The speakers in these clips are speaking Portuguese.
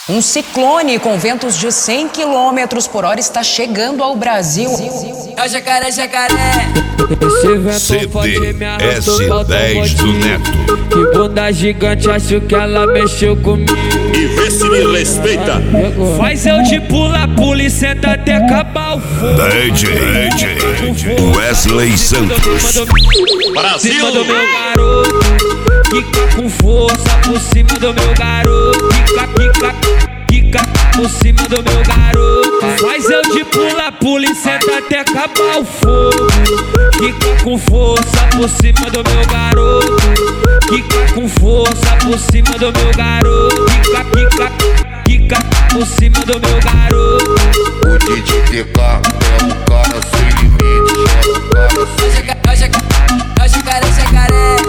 Um ciclone com ventos de 100 km por hora está chegando ao Brasil. É o jacaré, jacaré. CD S10 do Neto. Que bunda gigante, acho que ela mexeu comigo. E vê se me respeita. Faz eu de pula, pula e senta até acabar o fogo. DJ Wesley Santos. Brasil! Cima do meu garoto, quica com força por cima do meu garoto. Quica por cima do meu garoto. Faz eu de pula, pula e senta até acabar o fogo. Quica com força por cima do meu garoto. Quica com força por cima do meu garoto. Quica por cima do meu garoto. O DJ TK é um cara sem limite, é um cara sem É o jacaré, jacaré.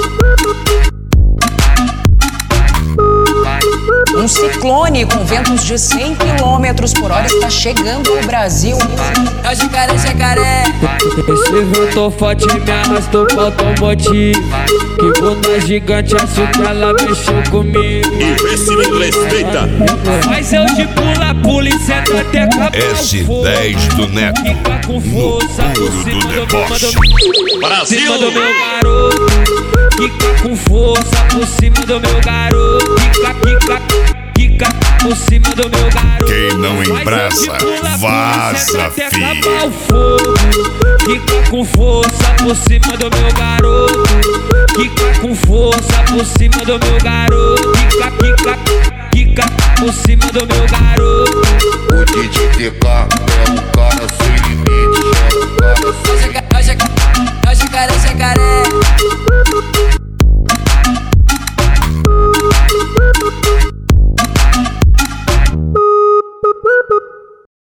Um ciclone com ventos de 100 km por hora está chegando ao Brasil. É o jacaré, jacaré. Esse vento forte me arrastou pro automotivo. Que bunda gigante, acho que ela mexeu comigo. E vê se me respeita. Faz eu de pula, pula e senta até acabar o fogo. S10 do Neto. Quica com força por Puro cima do do deboche. Brasil! cima do meu garoto. Quica com força por cima do meu garoto. Quica por cima do meu garoto. Quem não Faz eu de embraça, pula, vaza, pula, senta até fi. acabar o fogo. Quica com força por cima do meu garoto. Quica com força por cima do meu garoto. Quica por cima do meu garoto. O DJ TK